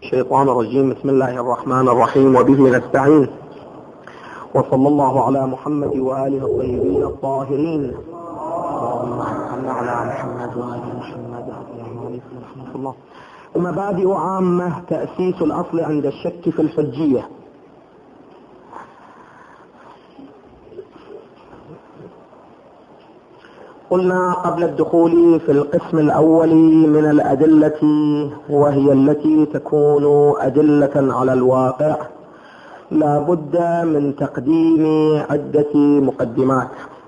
الشيطان الرجيم. بسم الله الرحمن الرحيم، وبه نستعين، وصلى الله على محمد وآله الطيبين الطاهرين. اللهم صل على محمد وآل محمد. السلام عليكم ورحمة الله. مبادئ عامة تأسيس الأصل عند الشك في الحجية. قلنا قبل الدخول في القسم الأول من الأدلة، وهي التي تكون أدلة على الواقع، لا بد من تقديم عدة مقدمات.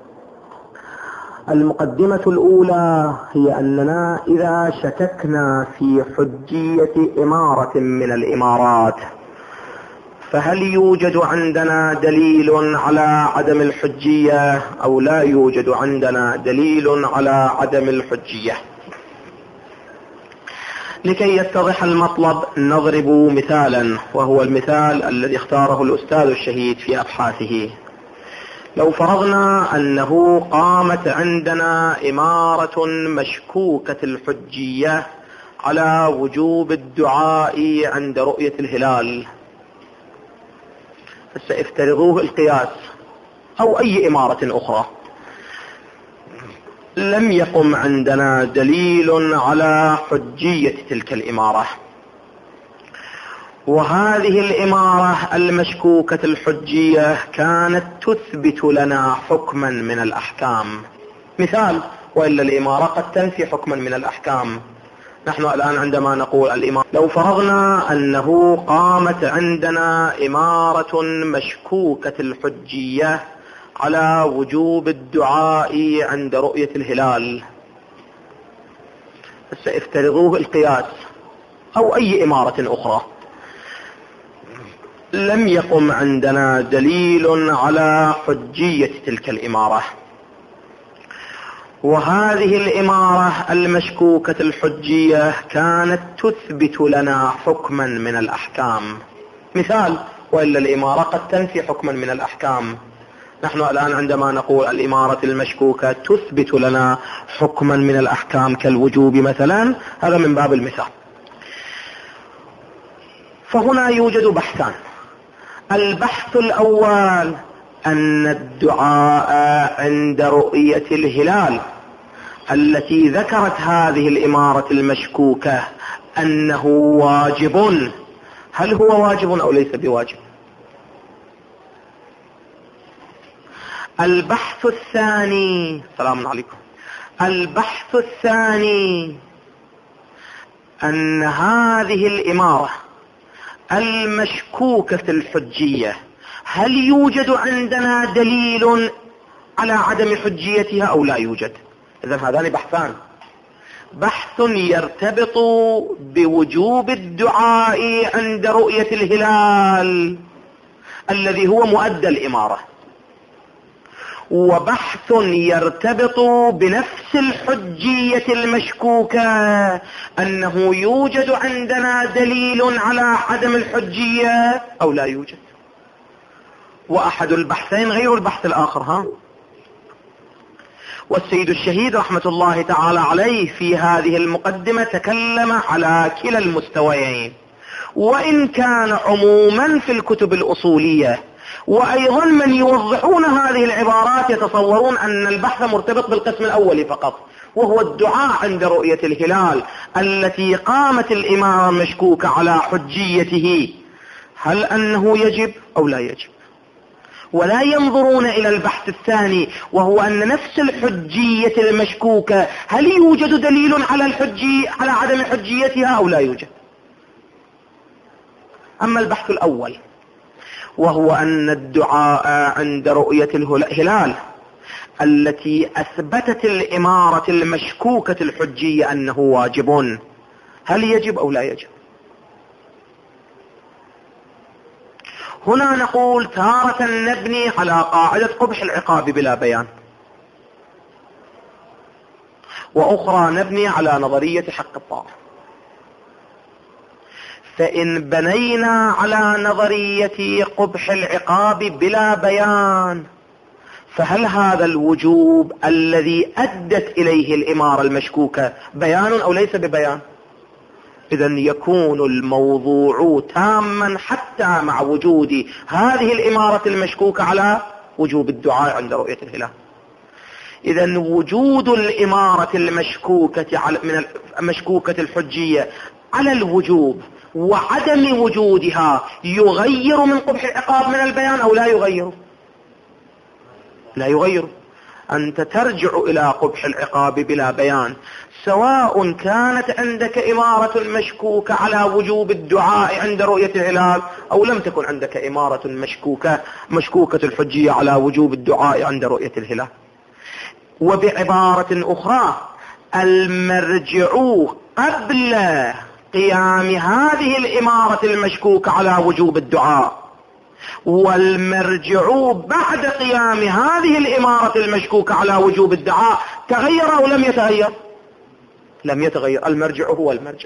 المقدمة الأولى هي أننا إذا شككنا في حجية إمارة من الإمارات، فهل يوجد عندنا دليل على عدم الحجية أو لا يوجد عندنا دليل على عدم الحجية؟ لكي يتضح المطلب نضرب مثالا، وهو المثال الذي اختاره الأستاذ الشهيد في أبحاثه. لو فرضنا أنه قامت عندنا إمارة مشكوكة الحجية على وجوب الدعاء عند رؤية الهلال، سافترضوه القياس أو أي إمارة أخرى، لم يقم عندنا دليل على حجية تلك الإمارة، وهذه الإمارة المشكوكة الحجية كانت تثبت لنا حكما من الأحكام. مثال: وإلا الإمارة قد تنفي حكما من الأحكام. نحن الآن عندما نقول الإمارة، لو فرضنا أنه قامت عندنا إمارة مشكوكة الحجية على وجوب الدعاء عند رؤية الهلال، سافترضوه القياس أو أي إمارة أخرى، لم يقم عندنا دليل على حجية تلك الإمارة، وهذه الإمارة المشكوكة الحجية كانت تثبت لنا حكما من الأحكام. مثال: وإلا الإمارة قد تنفي حكما من الأحكام. نحن الآن عندما نقول الإمارة المشكوكة تثبت لنا حكما من الأحكام كالوجوب مثلا، هذا من باب المثال. فهنا يوجد بحثان. البحث الأول أن الدعاء عند رؤية الهلال التي ذكرت هذه الإمارة المشكوكة أنه واجب، هل هو واجب أو ليس بواجب؟ البحث الثاني، السلام عليكم. البحث الثاني أن هذه الإمارة المشكوكة الحجية هل يوجد عندنا دليل على عدم حجيتها أو لا يوجد؟ إذن هذان بحثان: بحث يرتبط بوجوب الدعاء عند رؤية الهلال الذي هو مؤدى الإمارة، وبحث يرتبط بنفس الحجية المشكوكة أنه يوجد عندنا دليل على عدم الحجية أو لا يوجد. وأحد البحثين غير البحث الآخر. والسيد الشهيد رحمة الله تعالى عليه في هذه المقدمة تكلم على كلا المستويين، وإن كان عموما في الكتب الأصولية، وأيضا من يوضحون هذه العبارات يتصورون أن البحث مرتبط بالقسم الأول فقط، وهو الدعاء عند رؤية الهلال التي قامت الإمارة مشكوكة على حجيته، هل أنه يجب أو لا يجب؟ ولا ينظرون إلى البحث الثاني، وهو أن نفس الحجية المشكوكة هل يوجد دليل على عدم حجيتها أو لا يوجد؟ أما البحث الأول وهو أن الدعاء عند رؤية الهلال التي أثبتت الإمارة المشكوكة الحجية أنه واجب، هل يجب أو لا يجب؟ هنا نقول تارة نبني على قاعدة قبح العقاب بلا بيان، وأخرى نبني على نظرية حق الطاعة. فإن بنينا على نظرية قبح العقاب بلا بيان، فهل هذا الوجوب الذي أدت إليه الإمارة المشكوكة بيان أو ليس ببيان؟ إذا يكون الموضوع تاما حتى مع وجود هذه الإمارة المشكوكة على وجوب الدعاء عند رؤية الهلال. إذا وجود الإمارة المشكوكة الحجية على الوجوب وعدم وجودها يغير من قبح العقاب من البيان أو لا يغير؟ لا يغير. أنت ترجع إلى قبح العقاب بلا بيان، سواء كانت عندك إمارة مشكوكة على وجوب الدعاء عند رؤية الهلال أو لم تكن عندك إمارة مشكوكة الحجية على وجوب الدعاء عند رؤية الهلال. وبعبارة أخرى، المرجع قبل قيام هذه الإمارة المشكوكة على وجوب الدعاء والمرجع بعد قيام هذه الإمارة المشكوكة على وجوب الدعاء تغير أو لم يتغير؟ لم يتغير. المرجع هو المرجع.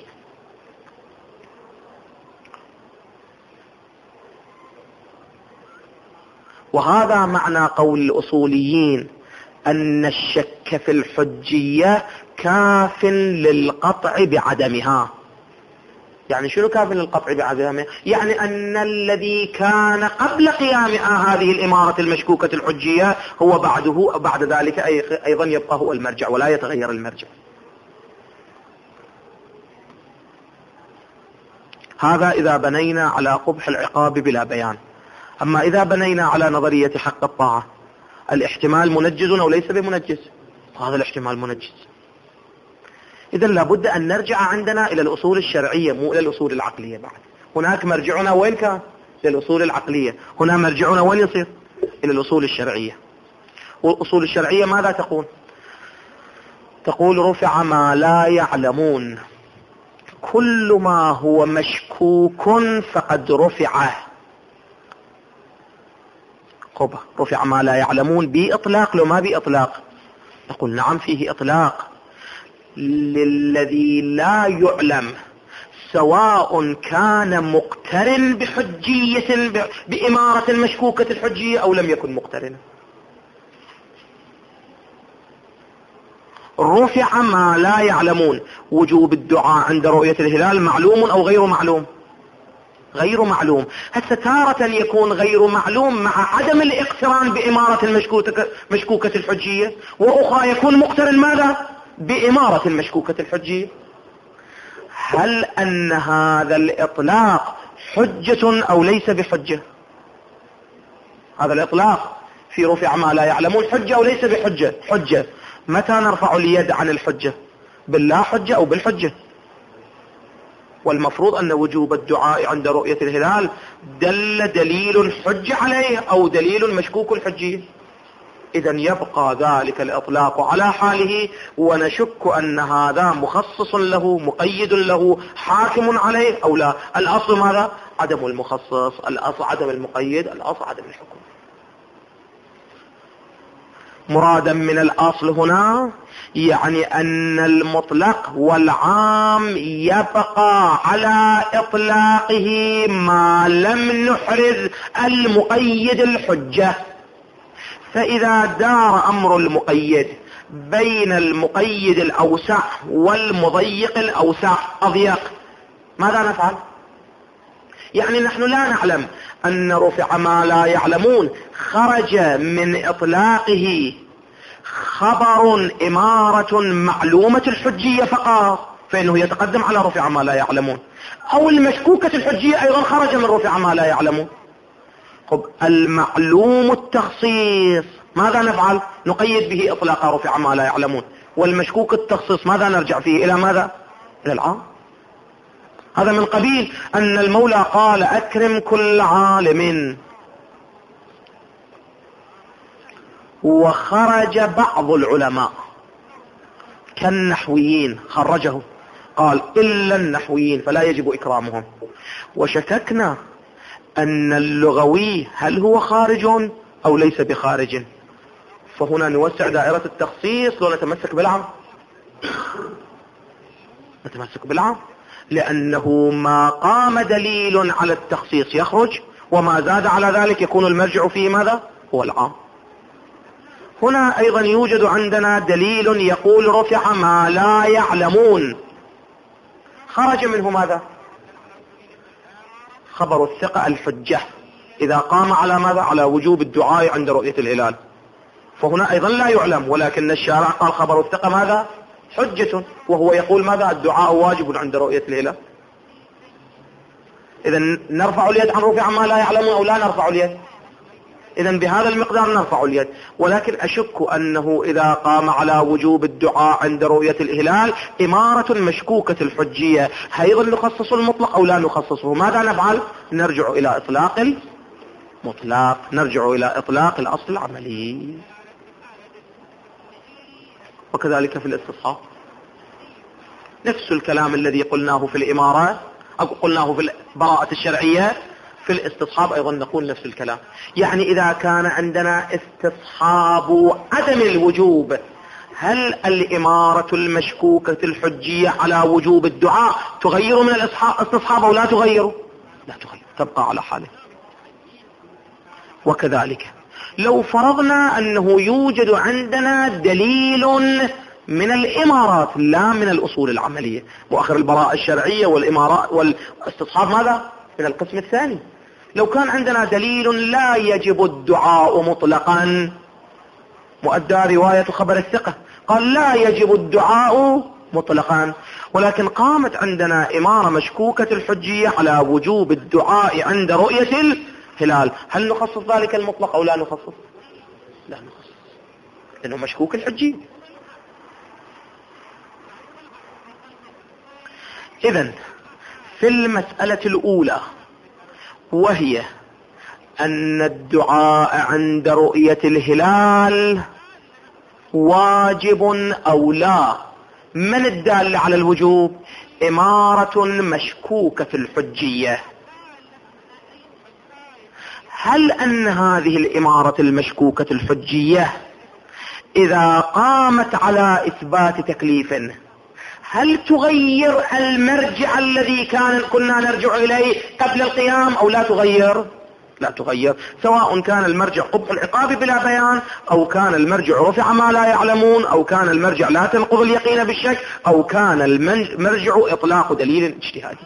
وهذا معنى قول الأصوليين أن الشك في الحجية كاف للقطع بعدمها. يعني شنو كاف للقطع بعدمها؟ يعني أن الذي كان قبل قيام هذه الإمارة المشكوكة الحجية هو بعد ذلك أيضا يبقى هو المرجع ولا يتغير المرجع. هذا إذا بنينا على قبح العقاب بلا بيان. أما إذا بنينا على نظرية حق الطاعة، الاحتمال منجز أو ليس بمنجز؟ هذا الاحتمال منجز. إذن لابد أن نرجع عندنا إلى الأصول الشرعية مو إلى الأصول العقلية. بعد هناك مرجعنا وين كان؟ إلى الأصول العقلية. هنا مرجعنا وين يصير؟ إلى الأصول الشرعية. والأصول الشرعية ماذا تقول؟ تقول رفع ما لا يعلمون، كل ما هو مشكوك فقد رفعه. رفع ما لا يعلمون بإطلاق لو ما بإطلاق؟ نقول نعم فيه إطلاق. للذي لا يعلم سواء كان مقترن بحجية بإمارة مشكوكة الحجية أو لم يكن مقترنا. رفع ما لا يعلمون، وجوب الدعاء عند رؤية الهلال معلوم أو غير معلوم؟ غير معلوم. هسه تارة يكون غير معلوم مع عدم الاقتران بإمارة مشكوكة الحجية، وأخرى يكون مقترن ماذا؟ بإمارة مشكوكة الحجية. هل أن هذا الإطلاق حجة أو ليس بحجة؟ هذا الإطلاق في رفع ما لا يعلمون حجة أو ليس بحجة؟ حجة. متى نرفع اليد عن الحجة؟ باللا حجة أو بالحجة؟ والمفروض أن وجوب الدعاء عند رؤية الهلال دليل حج عليه أو دليل مشكوك الحجية. إذن يبقى ذلك الإطلاق على حاله، ونشك أن هذا مخصص له مقيد له حاكم عليه أو لا. الأصل ماذا؟ عدم المخصص، الأصل عدم المقيد، الأصل عدم الحكم. مرادا من الأصل هنا يعني أن المطلق والعام يبقى على إطلاقه ما لم نحرز المقيد الحجة. فإذا دار أمر المقيد بين المقيد الأوسع والمضيق الأوسع أضيق، ماذا نفعل؟ يعني نحن لا نعلم أن رفع ما لا يعلمون خرج من إطلاقه خبر إمارة معلومة الحجية فقط، فإنه يتقدم على رفع ما لا يعلمون، أو المشكوكة الحجية أيضا خرج من رفع ما لا يعلمون. المعلوم التخصيص ماذا نفعل؟ نقيد به إطلاق رفع ما لا يعلمون. والمشكوك التخصيص ماذا نرجع فيه؟ إلى ماذا؟ إلى العام. هذا من قبيل أن المولى قال أكرم كل عالم، وخرج بعض العلماء كالنحويين خرجه، قال إلا النحويين فلا يجب إكرامهم. وشككنا أن اللغوي هل هو خارج أو ليس بخارج، فهنا نوسع دائرة التخصيص لو نتمسك بالعام. نتمسك بالعام لأنه ما قام دليل على التخصيص يخرج، وما زاد على ذلك يكون المرجع فيه ماذا؟ هو العام. هنا أيضا يوجد عندنا دليل يقول رفع ما لا يعلمون، خرج منه ماذا؟ خبر الثقة الحجة إذا قام على ماذا؟ على وجوب الدعاء عند رؤية الهلال. فهنا أيضا لا يعلم، ولكن الشارع قال خبر الثقة ماذا؟ حجة، وهو يقول ماذا؟ الدعاء واجب عند رؤية الهلال. إذا نرفع اليد عن رفع ما لا يعلمون أو لا نرفع اليد؟ إذا بهذا المقدار نرفع اليد. ولكن أشك أنه إذا قام على وجوب الدعاء عند رؤية الهلال إمارة مشكوكة الحجية، أيضا نخصص المطلق أو لا نخصصه؟ ماذا نفعل؟ نرجع إلى إطلاق المطلق، نرجع إلى إطلاق الأصل العملي. وكذلك في الاستصحاب نفس الكلام الذي قلناه في الإمارة أو قلناه في البراءة الشرعية، في الاستصحاب أيضا نقول نفس الكلام. يعني إذا كان عندنا استصحاب عدم الوجوب، هل الإمارة المشكوكة الحجية على وجوب الدعاء تغير من الاستصحاب أو لا تغير؟ لا تغير، تبقى على حاله. وكذلك لو فرضنا أنه يوجد عندنا دليل من الإمارات لا من الأصول العملية، مؤخر البراءة الشرعية والإمارات والاستصحاب ماذا؟ من القسم الثاني. لو كان عندنا دليل لا يجب الدعاء مطلقا، مؤدى رواية خبر الثقة قال لا يجب الدعاء مطلقا، ولكن قامت عندنا إمارة مشكوكة الحجية على وجوب الدعاء عند رؤية الهلال، هل نخصص ذلك المطلق أو لا نخصص؟ لا نخصص، لأنه مشكوك الحجية. إذن في المسألة الأولى، وهي أن الدعاء عند رؤية الهلال واجب أو لا، من الدال على الوجوب؟ إمارة مشكوكة الحجية. هل أن هذه الإمارة المشكوكة الحجية إذا قامت على إثبات تكليف هل تغير المرجع الذي كنا نرجع إليه قبل القيام أو لا تغير؟ لا تغير، سواء كان المرجع قبح العقاب بلا بيان، أو كان المرجع رفع ما لا يعلمون، أو كان المرجع لا تنقض اليقين بالشك، أو كان المرجع إطلاق دليل اجتهادي.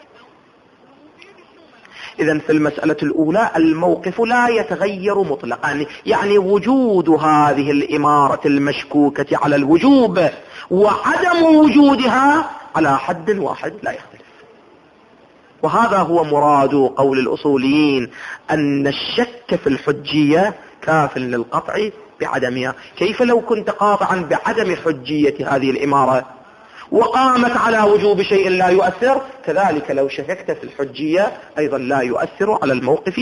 إذن في المسألة الأولى الموقف لا يتغير مطلقا، يعني وجود هذه الإمارة المشكوكة على الوجوب وعدم وجودها على حد واحد لا يختلف. وهذا هو مراد قول الأصوليين أن الشك في الحجية كاف للقطع بعدمها. كيف لو كنت قاطعا بعدم حجية هذه الإمارة وقامت على وجوب شيء لا يؤثر، كذلك لو شككت في الحجية أيضا لا يؤثر على الموقف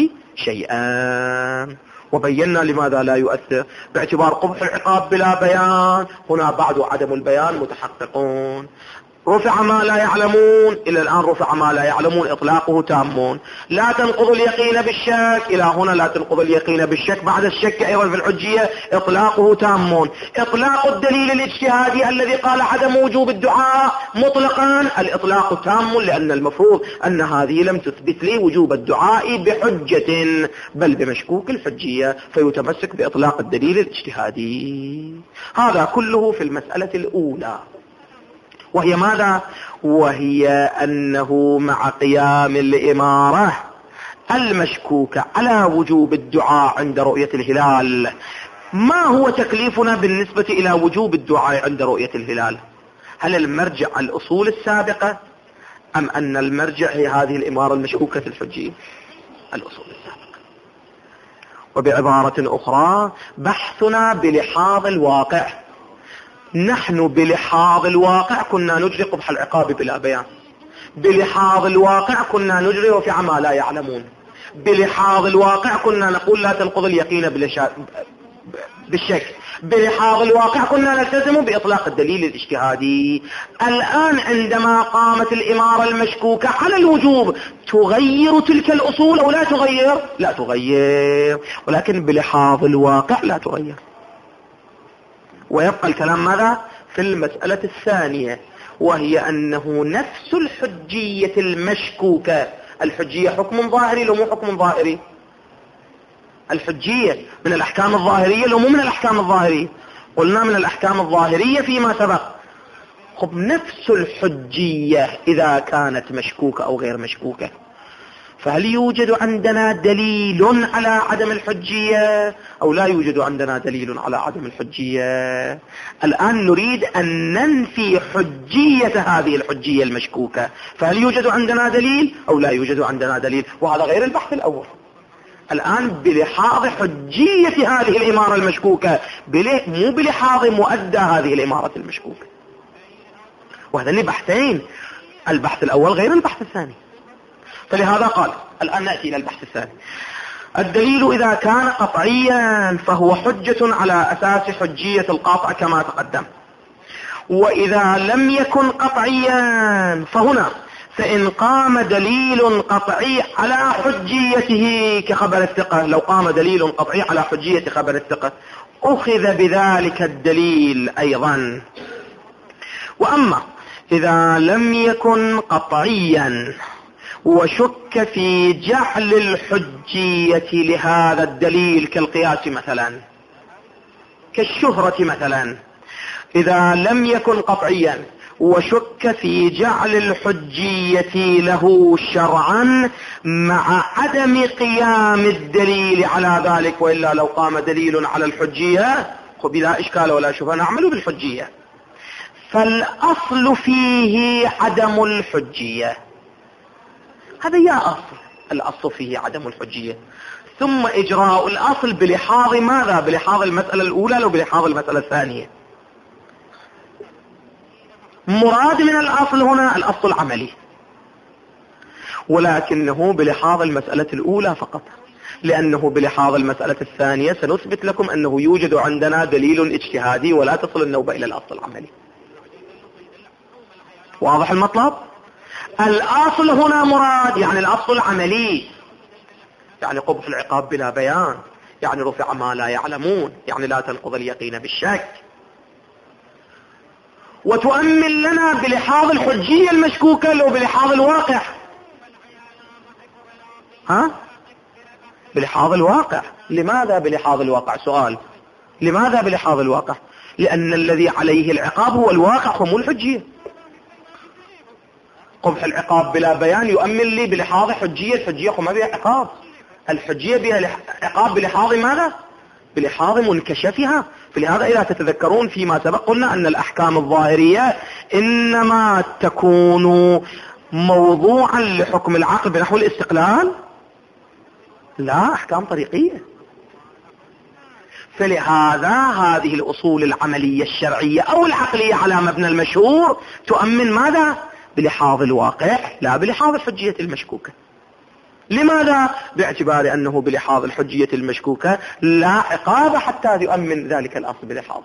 شيئا. وبينا لماذا لا يؤثر، باعتبار قبح العقاب بلا بيان، هنا بعد عدم البيان متحققون. رفع ما لا يعلمون، إلى الآن رفع ما لا يعلمون إطلاقه تامون. لا تنقض اليقين بالشك، إلى هنا لا تنقض اليقين بالشك، بعد الشك أيضا في الحجية إطلاقه تامون. إطلاق الدليل الاجتهادي الذي قال عدم وجوب الدعاء مطلقا، الإطلاق تام، لأن المفروض أن هذه لم تثبت لي وجوب الدعاء بحجة بل بمشكوك الحجية، فيتمسك بإطلاق الدليل الاجتهادي. هذا كله في المسألة الأولى، وهي ماذا؟ وهي أنه مع قيام الإمارة المشكوكة على وجوب الدعاء عند رؤية الهلال، ما هو تكليفنا بالنسبة إلى وجوب الدعاء عند رؤية الهلال؟ هل المرجع الأصول السابقة أم أن المرجع هي هذه الإمارة المشكوكة الحجية؟ الأصول السابقة. وبعبارة أخرى بحثنا بلحاظ الواقع، نحن بلحاظ الواقع كنا نجري قبح العقاب بلا بيان، بلحاظ الواقع كنا نجري رفع ما لا يعلمون، بلحاظ الواقع كنا نقول لا تنقض اليقين بالشك، بلحاظ الواقع كنا نلتزم بإطلاق الدليل الاجتهادي. الآن عندما قامت الإمارة المشكوكة على الوجوب تغير تلك الأصول أو لا تغير؟ لا تغير، ولكن بلحاظ الواقع لا تغير. ويبقى الكلام ماذا؟ في المسألة الثانية، وهي أنه نفس الحجية المشكوكة. الحجية حكم ظاهري لو مو حكم ظاهري؟ الحجية من الأحكام الظاهرية لو مو من الأحكام الظاهرية؟ قلنا من الأحكام الظاهرية فيما سبق، خب نفس الحجية إذا كانت مشكوكة أو غير مشكوكة، فهل يوجد عندنا دليل على عدم الحجية أو لا يوجد عندنا دليل على عدم الحجية؟ الآن نريد أن ننفي حجية هذه الحجية المشكوكة، فهل يوجد عندنا دليل أو لا يوجد عندنا دليل؟ وهذا غير البحث الأول. الآن بلحاظ حجية هذه الإمارة المشكوكة، مو بلحاظ مؤدى هذه الإمارة المشكوكة. وهذا بحثين، البحث الأول غير البحث الثاني. فلهذا قال الآن نأتي إلى البحث الثاني. الدليل إذا كان قطعيا فهو حجة على أساس حجية القاطع كما تقدم، وإذا لم يكن قطعيا فهنا فإن قام دليل قطعي على حجيته كخبر الثقة، لو قام دليل قطعي على حجية خبر الثقة أخذ بذلك الدليل أيضا. وأما إذا لم يكن قطعيا وشك في جعل الحجية لهذا الدليل كالقياس مثلا، كالشهرة مثلا، إذا لم يكن قطعيا وشك في جعل الحجية له شرعا مع عدم قيام الدليل على ذلك، وإلا لو قام دليل على الحجية بلا إشكال ولا شبهة نعمل بالحجية، فالأصل فيه عدم الحجية. هذا يا أصل، الأصل فيه عدم الحجية، ثم إجراء الأصل بلحاظ ماذا؟ بلحاظ المسألة الأولى لو بلحاظ المسألة الثانية. مراد من الأصل هنا الأصل العملي، ولكنه بلحاظ المسألة الأولى فقط، لأنه بلحاظ المسألة الثانية سنثبت لكم أنه يوجد عندنا دليل اجتهادي ولا تصل النوبة إلى الأصل العملي. واضح المطلب؟ الأصل هنا مراد يعني الأصل العملي، يعني قبح العقاب بلا بيان، يعني رفع ما لا يعلمون، يعني لا تنقض اليقين بالشك. وتؤمن لنا بلحاظ الحجية المشكوكة لو بلحاظ الواقع، بلحاظ الواقع. لماذا بلحاظ الواقع؟ سؤال، لماذا بلحاظ الواقع؟ لأن الذي عليه العقاب هو الواقع ومو الحجية. قبح العقاب بلا بيان يؤمن لي بلحاظ حجية، الحجية ما بها عقاب، الحجية بها عقاب بلحاظ ماذا؟ بلحاظ منكشفها. فلهذا إذا تتذكرون فيما سبق قلنا أن الأحكام الظاهرية إنما تكون موضوعا لحكم العقل بنحو الاستقلال، لا أحكام طريقية. فلهذا هذه الأصول العملية الشرعية أو العقلية على مبنى المشهور تؤمن ماذا؟ بلحاظ الواقع لا بلحاظ الحجية المشكوكة. لماذا؟ باعتبار أنه بلحاظ الحجية المشكوكة لا عقاب حتى يؤمن ذلك الأصل بلحاظه.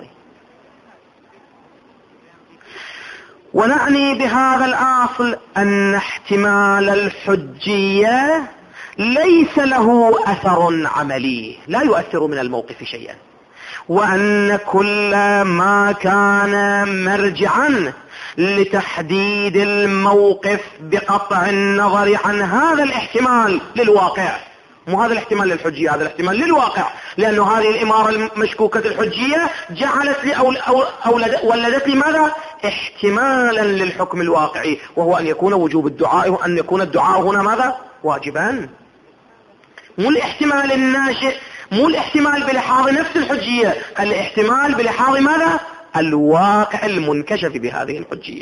ونعني بهذا الأصل أن احتمال الحجية ليس له أثر عملي، لا يؤثر من الموقف شيئا، وأن كل ما كان مرجعا لتحديد الموقف بقطع النظر عن هذا الاحتمال للواقع، مو هذا الاحتمال للحجية، هذا الاحتمال للواقع، لأنه هذه الإمارة المشكوكة الحجية جعلت لي ولدت لي ماذا؟ احتمالا للحكم الواقعي، وهو أن يكون وجوب الدعاء وأن يكون الدعاء هنا ماذا؟ واجبا. مو الاحتمال الناشئ، مو الاحتمال بلحاظ نفس الحجية، الاحتمال بلحاظ ماذا؟ الواقع المنكشف بهذه الحجية.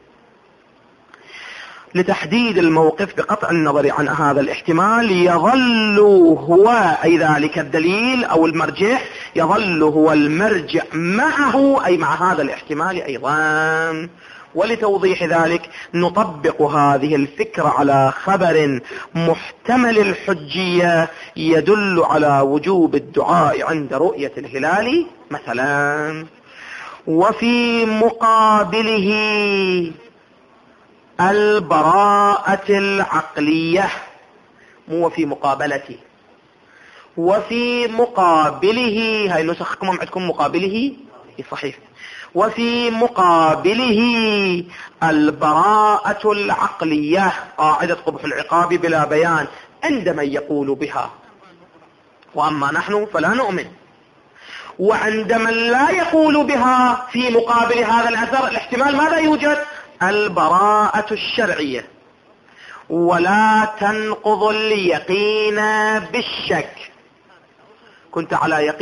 لتحديد الموقف بقطع النظر عن هذا الاحتمال يظل هو أي ذلك الدليل أو المرجع، يظل هو المرجع معه أي مع هذا الاحتمال أيضا. ولتوضيح ذلك نطبق هذه الفكرة على خبر محتمل الحجية يدل على وجوب الدعاء عند رؤية الهلال مثلا. وفي مقابله البراءة العقلية، مو في مقابلته، وفي مقابله، هاي نسخكم عندكم مقابله صحيح، وفي مقابله البراءة العقلية قاعدة قبح العقاب بلا بيان عند من يقول بها، وأما نحن فلا نؤمن. وعند من لا يقول بها في مقابل هذا الأثر الاحتمال ماذا يوجد؟ البراءة الشرعية. ولا تنقض اليقين بالشك. كنت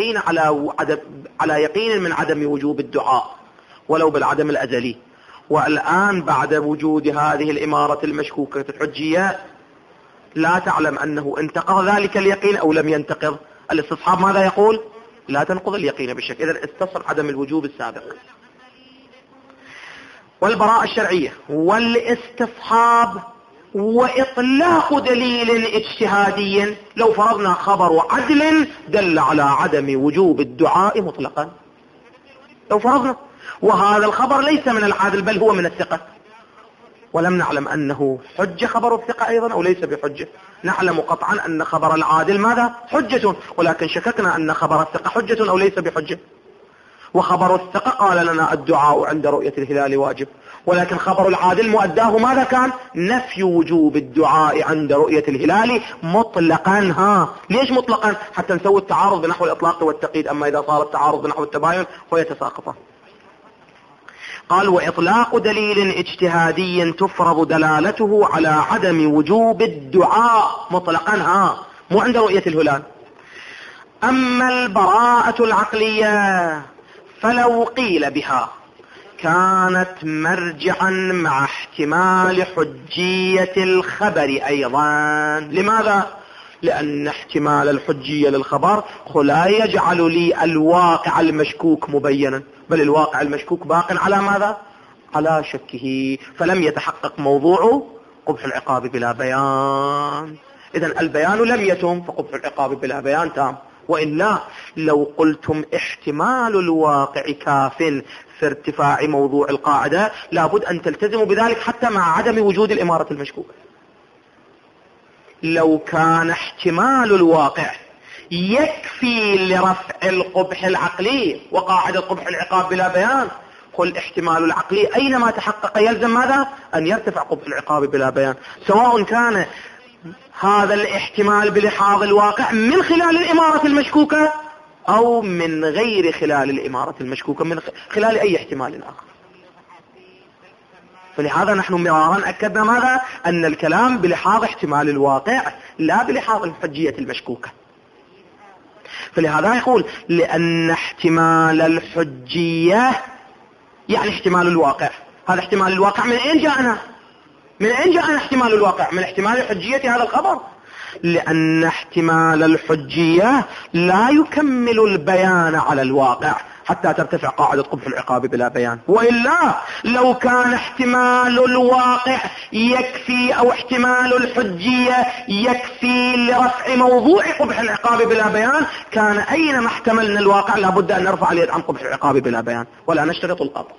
على يقين من عدم وجوب الدعاء ولو بالعدم الأزلي، والآن بعد وجود هذه الإمارة المشكوكة الحجية لا تعلم أنه انتقض ذلك اليقين أو لم ينتقض. الاستصحاب ماذا يقول؟ لا تنقض اليقين بالشك. إذن استصل عدم الوجوب السابق. والبراءة الشرعية والاستصحاب وإطلاق دليل اجتهادي. لو فرضنا خبر عدل دل على عدم وجوب الدعاء مطلقا، لو فرضنا، وهذا الخبر ليس من العادل بل هو من الثقة، ولم نعلم أنه حجة خبر الثقة أيضا أو ليس بحجة. نعلم قطعا أن خبر العادل ماذا؟ حجة، ولكن شككنا أن خبر الثقة حجة أو ليس بحجة. وخبر الثقة قال لنا الدعاء عند رؤية الهلال واجب، ولكن خبر العادل مؤداه ماذا كان؟ نفي وجوب الدعاء عند رؤية الهلال مطلقا. ليش مطلقا؟ حتى نسوي التعارض بنحو الإطلاق والتقييد. أما إذا صار التعارض بنحو التباين فيتساقطان. قال وإطلاق دليل اجتهادي تفرض دلالته على عدم وجوب الدعاء مطلقا مو عند رؤية الهلال. أما البراءة العقلية فلو قيل بها كانت مرجعا مع احتمال حجية الخبر أيضا. لماذا؟ لأن احتمال الحجية للخبر لا يجعل لي الواقع المشكوك مبينا، بل الواقع المشكوك باق على ماذا؟ على شكه، فلم يتحقق موضوع قبح العقاب بلا بيان. إذن البيان لم يتم فقبح العقاب بلا بيان تام. وإلا لو قلتم احتمال الواقع كاف في ارتفاع موضوع القاعدة لابد أن تلتزموا بذلك حتى مع عدم وجود الإمارة المشكوكة. لو كان احتمال الواقع يكفي لرفع القبح العقلي وقاعدة قبح العقاب بلا بيان، قل احتمال العقلي أينما تحقق يلزم ماذا؟ أن يرتفع قبح العقاب بلا بيان، سواء كان هذا الاحتمال بلحاظ الواقع من خلال الإمارة المشكوكة أو من غير خلال الإمارة المشكوكة، من خلال أي احتمال آخر. فلهذا نحن مرارا أكدنا ماذا؟ أن الكلام بلحاظ احتمال الواقع لا بلحاظ الحجية المشكوكة. فلهذا يقول لأن احتمال الحجية يعني احتمال الواقع. هذا احتمال الواقع من أين جاءنا؟ من أين جاءنا احتمال الواقع؟ من احتمال الحجية هذا الخبر. لأن احتمال الحجية لا يكمل البيان على الواقع حتى ترتفع قاعدة قبح العقاب بلا بيان. وإلا لو كان احتمال الواقع يكفي أو احتمال الحجية يكفي لرفع موضوع قبح العقاب بلا بيان كان أينما احتملنا الواقع لابد أن نرفع اليد عن قبح العقاب بلا بيان ولا نشترط القطع.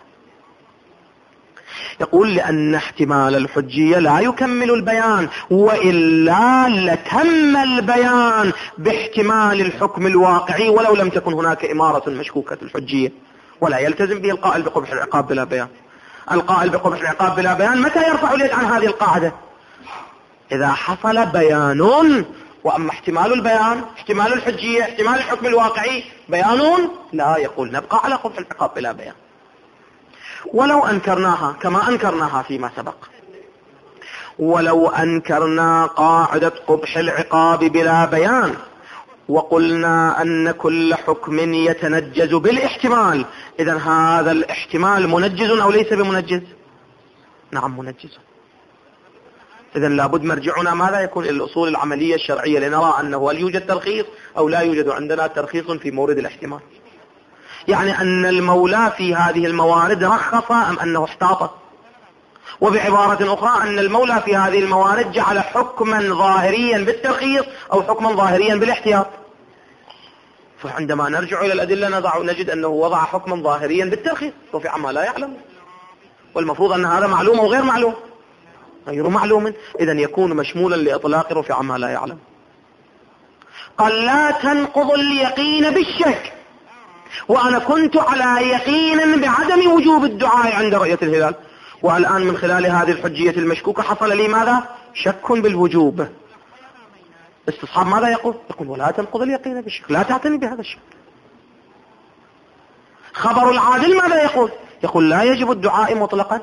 يقول لأن احتمال الحجية لا يكمل البيان، وإلا لتم البيان باحتمال الحكم الواقعي ولو لم تكن هناك إمارة مشكوكة الحجية، ولا يلتزم به القائل بقبح العقاب بلا بيان. القائل بقبح العقاب بلا بيان متى يرفع اليد عن هذه القاعدة؟ إذا حصل بيان. وأما احتمال البيان، احتمال الحجية، احتمال الحكم الواقعي بيان، لا، يقول نبقى على قبح العقاب بلا بيان. ولو أنكرناها كما أنكرناها فيما سبق، ولو أنكرنا قاعدة قبح العقاب بلا بيان وقلنا أن كل حكم يتنجز بالاحتمال، إذن هذا الاحتمال منجز أو ليس بمنجز؟ نعم منجز. إذن لابد مرجعنا ماذا يكون؟ الأصول العملية الشرعية لنرى أنه هل يوجد ترخيص أو لا يوجد عندنا ترخيص في مورد الاحتمال. يعني أن المولى في هذه الموارد رخص أم أنه احتاط؟ وبعبارة أخرى أن المولى في هذه الموارد جعل حكما ظاهريا بالترخيص أو حكما ظاهريا بالاحتياط. فعندما نرجع إلى الأدلة نجد أنه وضع حكما ظاهريا بالترخيص رفع ما لا يعلم، والمفروض أن هذا معلوم أو غير معلوم؟ غير معلوم، إذن يكون مشمولا لإطلاق رفع ما لا يعلم. قال لا تنقض اليقين بالشك، وأنا كنت على يقين بعدم وجوب الدعاء عند رؤية الهلال، والآن من خلال هذه الحجية المشكوكة حصل لي ماذا؟ شك بالوجوب. استصحاب ماذا يقول؟ يقول ولا تنقض اليقين بالشك، لا تعتني بهذا الشك. خبر العادل ماذا يقول؟ يقول لا يجب الدعاء مطلقا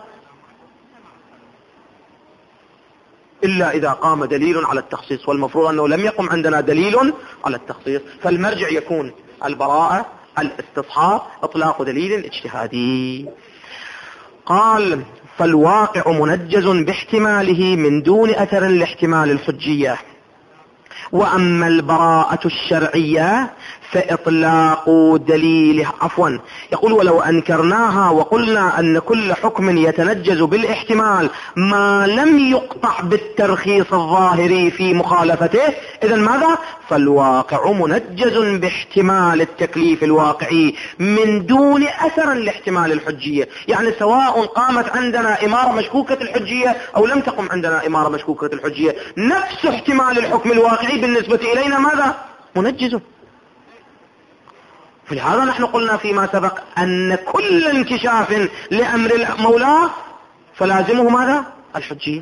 إلا إذا قام دليل على التخصيص، والمفروض أنه لم يقم عندنا دليل على التخصيص، فالمرجع يكون البراءة، الاستصحاب، إطلاق دليل اجتهادي. قال فالواقع منجز باحتماله من دون أثر لاحتمال الحجية. وأما البراءة الشرعية فإطلاق دليلها يقول ولو أنكرناها وقلنا أن كل حكم يتنجز بالاحتمال ما لم يقطع بالترخيص الظاهري في مخالفته، إذن ماذا؟ فالواقع منجز باحتمال التكليف الواقعي من دون أثر لاحتمال الحجية. يعني سواء قامت عندنا إمارة مشكوكة الحجية أو لم تقم عندنا إمارة مشكوكة الحجية، نفس احتمال الحكم الواقعي بالنسبة إلينا ماذا؟ منجز. فلهذا نحن قلنا فيما سبق أن كل انكشاف لأمر المولى فلازمه ماذا؟ الحجية.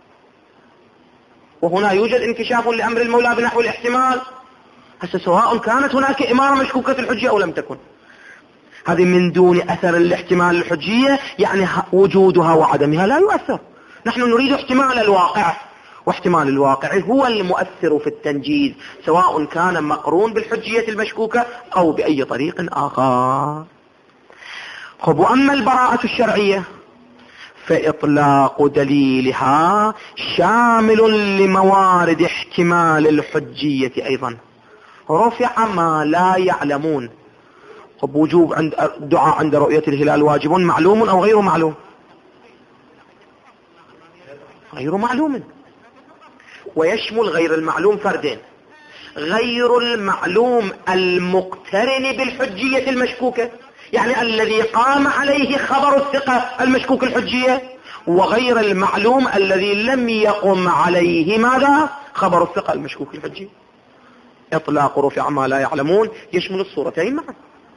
وهنا يوجد انكشاف لأمر المولى بنحو الاحتمال، هسه سواء كانت هناك إمارة مشكوكة الحجية أو لم تكن، هذه من دون أثر الاحتمال الحجية، يعني وجودها وعدمها لا يؤثر. نحن نريد احتمال الواقع، واحتمال الواقع هو المؤثر في التنجيز، سواء كان مقرون بالحجية المشكوكة أو بأي طريق آخر. خب وأما البراءة الشرعية فإطلاق دليلها شامل لموارد احتمال الحجية أيضا. رفع ما لا يعلمون. خب وجوب عند الدعاء عند رؤية الهلال واجب معلوم أو غير معلوم؟ غير معلوم، ويشمل غير المعلوم فردين: غير المعلوم المقترن بالحجية المشكوكة، يعني الذي قام عليه خبر الثقة المشكوك الحجية، وغير المعلوم الذي لم يقم عليه ماذا؟ خبر الثقة المشكوك الحجية. إطلاق رفع ما لا يعلمون يشمل الصورتين معا.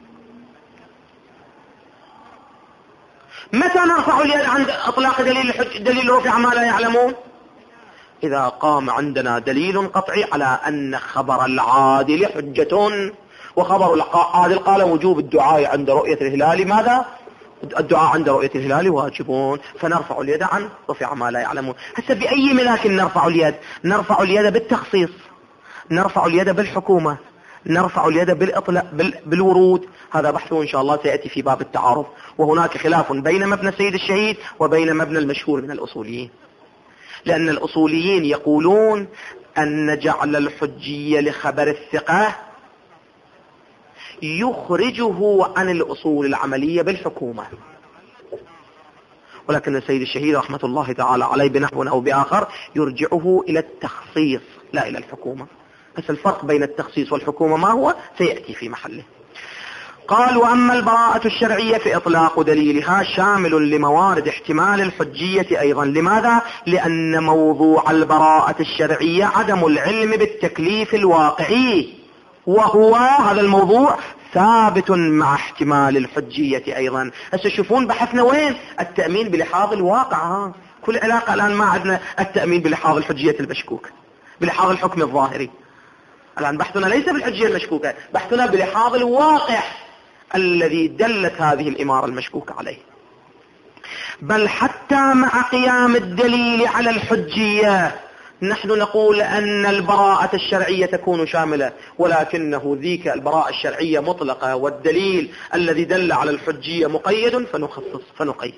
متى نرفع اليد عند إطلاق دليل رفع ما لا يعلمون؟ إذا قام عندنا دليل قطعي على أن خبر العادل حجة، وخبر العادل قال وجوب الدعاء عند رؤية الهلال ماذا؟ الدعاء عند رؤية الهلال واجبون، فنرفع اليد عن رفع ما لا يعلمون. هسه بأي ملاك نرفع اليد؟ نرفع اليد بالتخصيص، نرفع اليد بالحكومة، نرفع اليد بالورود. هذا بحثه إن شاء الله سيأتي في باب التعارض. وهناك خلاف بين مبنى السيد الشهيد وبين مبنى المشهور من الأصوليين، لأن الأصوليين يقولون أن جعل الحجية لخبر الثقة يخرجه عن الأصول العملية بالحكومة، ولكن السيد الشهيد رحمة الله تعالى عليه بنحو أو بآخر يرجعه إلى التخصيص لا إلى الحكومة. بس الفرق بين التخصيص والحكومة ما هو سيأتي في محله. قال وأما البراءة الشرعية فإطلاق دليلها شامل لموارد احتمال الحجية أيضا. لماذا؟ لأن موضوع البراءة الشرعية عدم العلم بالتكليف الواقعي، وهو هذا الموضوع ثابت مع احتمال الحجية أيضا. هسه شوفون بحثنا وين؟ التأمين بلحاظ الواقع. كل علاقة الآن ما عندنا التأمين بلحاظ الحجية المشكوكة، بلحاظ الحكم الظاهري. الآن بحثنا ليس بالحجية المشكوكة، بحثنا بلحاظ الواقع الذي دلت هذه الإمارة المشكوكة عليه. بل حتى مع قيام الدليل على الحجية نحن نقول أن البراءة الشرعية تكون شاملة، ولكنه ذيك البراءة الشرعية مطلقة والدليل الذي دل على الحجية مقيد فنخصص فنقيد.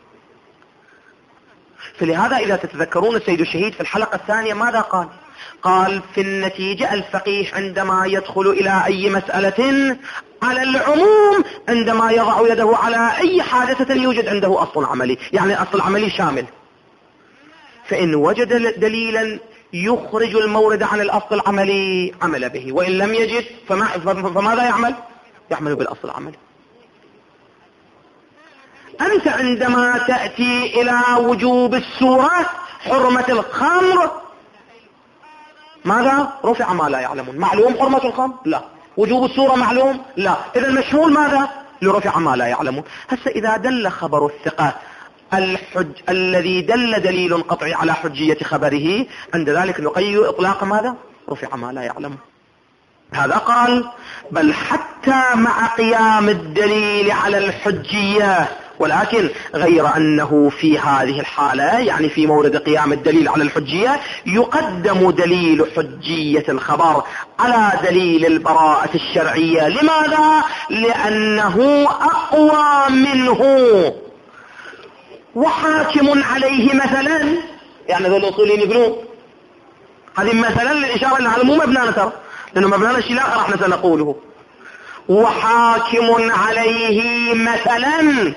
فلهذا إذا تتذكرون السيد الشهيد في الحلقة الثانية ماذا قال؟ قال في النتيجة الفقيه عندما يدخل إلى أي مسألة على العموم عندما يضع يده على أي حادثة يوجد عنده أصل عملي، يعني أصل عملي شامل، فإن وجد دليلا يخرج المورد عن الأصل العملي عمل به، وإن لم يجد فماذا يعمل؟ يعمل بالأصل العملي. أنت عندما تأتي إلى وجوب السورة حرمة الخمر ماذا؟ رفع ما لا يعلمون. معلوم حرمة الخمر؟ لا. وجوب السورة معلوم؟ لا. إذا المشمول ماذا؟ لرفع ما لا يعلمون. هسه إذا دل خبر الثقة الذي دل دليل قطعي على حجية خبره، عند ذلك نقيد إطلاق ماذا؟ رفع ما لا يعلمون. هذا قال بل حتى مع قيام الدليل على الحجية، ولكن غير أنه في هذه الحالة يعني في مورد قيام الدليل على الحجية يقدم دليل حجية الخبر على دليل البراءة الشرعية. لماذا؟ لأنه أقوى منه وحاكم عليه مثلا. يعني ذو الأصولين يقولون هذه مثلا للإشارة إلى مو مبنى ترى، لأنه مبنى الشيء لا راح نقوله. وحاكم عليه مثلا،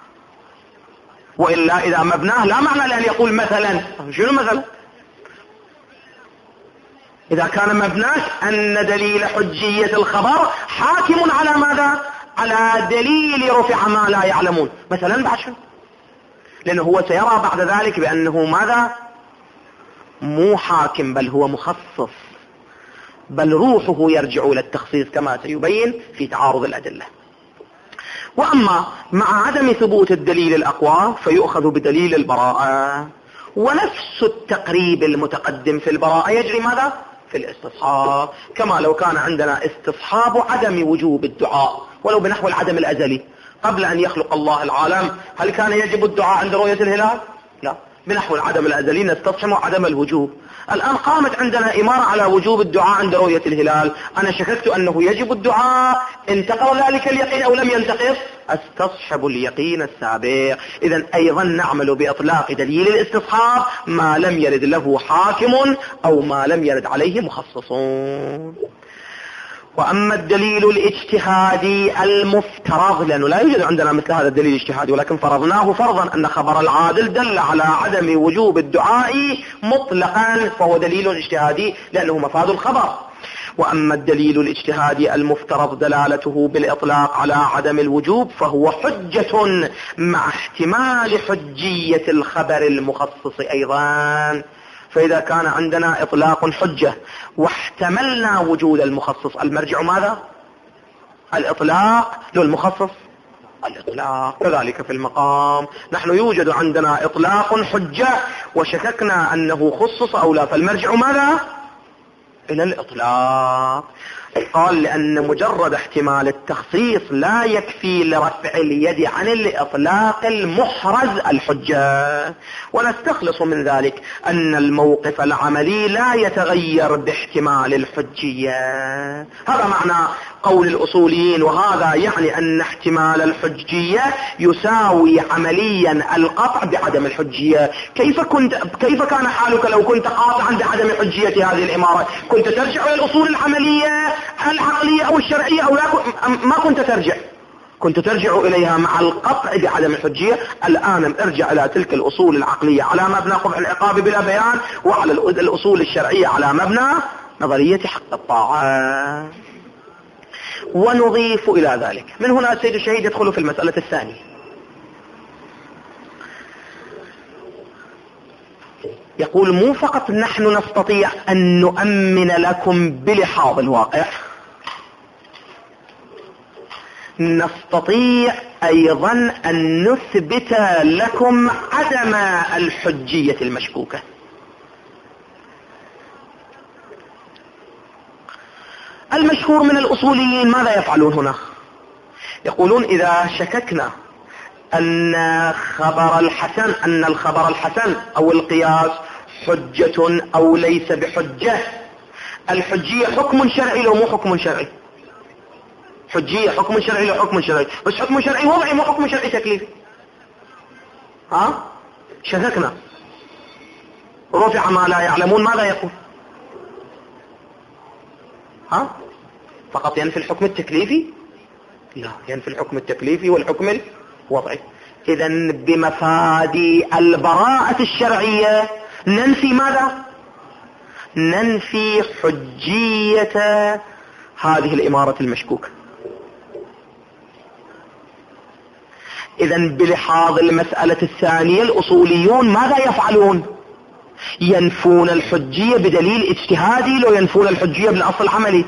وإلا إذا مبناه لا معنى لأن يقول مثلا. شنو مثلا؟ إذا كان مبناه أن دليل حجية الخبر حاكم على ماذا؟ على دليل رفع ما لا يعلمون مثلا بعشر، لأنه هو سيرى بعد ذلك بأنه ماذا؟ مو حاكم بل هو مخصص، بل روحه يرجع إلى التخصيص كما سيبين في تعارض الأدلة. وأما مع عدم ثبوت الدليل الأقوى فيؤخذ بدليل البراءة، ونفس التقريب المتقدم في البراءة يجري ماذا؟ في الاستصحاب، كما لو كان عندنا استصحاب عدم وجوب الدعاء ولو بنحو العدم الأزلي. قبل أن يخلق الله العالم هل كان يجب الدعاء عند رؤية الهلال؟ لا، بنحو العدم الأزلي نستصحب عدم الوجوب. الآن قامت عندنا إمارة على وجوب الدعاء عند رؤية الهلال، أنا شككت أنه يجب الدعاء، انتقض ذلك اليقين أو لم ينتقض؟ استصحب اليقين السابق. إذن أيضا نعمل بإطلاق دليل الاستصحاب ما لم يرد له حاكم أو ما لم يرد عليه مخصصون. وأما الدليل الاجتهادي المفترض، لأنه لا يوجد عندنا مثل هذا الدليل الاجتهادي ولكن فرضناه فرضا أن خبر العادل دل على عدم وجوب الدعاء مطلقا، فهو دليل اجتهادي لأنه مفاد الخبر. وأما الدليل الاجتهادي المفترض دلالته بالإطلاق على عدم الوجوب فهو حجة مع احتمال حجية الخبر المخصص أيضا. فإذا كان عندنا إطلاق حجة واحتملنا وجود المخصص، المرجع ماذا؟ الإطلاق لو المخصص الإطلاق. كذلك في المقام نحن يوجد عندنا إطلاق حجة وشككنا أنه خصص أو لا، فالمرجع ماذا؟ إلى الإطلاق. قال لأن مجرد احتمال التخصيص لا يكفي لرفع اليد عن الإطلاق المحرز الحجة. ونستخلص من ذلك أن الموقف العملي لا يتغير باحتمال الحجية. هذا معنى قول الأصوليين، وهذا يعني أن احتمال الحجية يساوي عمليا القطع بعدم الحجية. كيف كان حالك لو كنت قاطعا بعدم حجية هذه الإمارة؟ كنت ترجع إلى الأصول العملية العقلية أو الشرعية أو لا؟ ما كنت ترجع، كنت ترجع إليها مع القطع بعدم الحجية. الآن ارجع إلى تلك الأصول العقلية على مبنى قبح العقاب بلا بيان، وعلى الأصول الشرعية على مبنى نظرية حق الطاعة. ونضيف إلى ذلك من هنا السيد الشهيد يدخل في المسألة الثانية. يقول مو فقط نحن نستطيع أن نؤمن لكم بلحاظ الواقع، نستطيع أيضا أن نثبت لكم عدم الحجية المشكوكة. المشهور من الأصوليين ماذا يفعلون هنا؟ يقولون إذا شككنا أن الخبر الحسن أو القياس حجة أو ليس بحجة، الحجية حكم شرعي لو مو حكم شرعي؟ حجية حكم شرعي لو حكم شرعي، بس حكم شرعي وضعي مو حكم شرعي تكليفي. شككنا رفع ما لا يعلمون، ماذا يقول؟ فقط ينفي الحكم التكليفي؟ لا، ينفي الحكم التكليفي والحكم الوضعي. إذن بمفاد البراءة الشرعية ننفي ماذا؟ ننفي حجية هذه الإمارة المشكوكة. إذن بلحاظ المسألة الثانية الأصوليون ماذا يفعلون؟ ينفون الحجية بدليل اجتهادي لو ينفون الحجية بالأصل العملي؟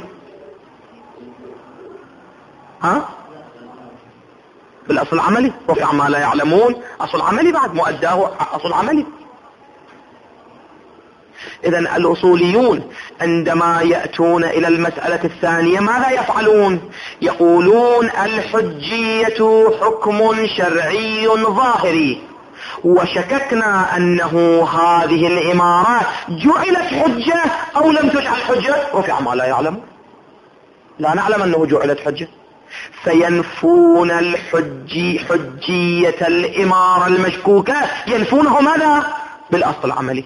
بالأصل العملي رفع ما لا يعلمون أصل عملي، بعد مؤداه أصل عملي. إذن الأصوليون عندما يأتون إلى المسألة الثانية ماذا يفعلون؟ يقولون الحجية حكم شرعي ظاهري، وشككنا أنه هذه الإمارات جعلت حجة أو لم تجعل حجة، رفع ما لا يعلم، لا نعلم أنه جعلت حجة، فينفون حجية الإمارة المشكوكة، ينفونه ماذا؟ بالأصل العملي.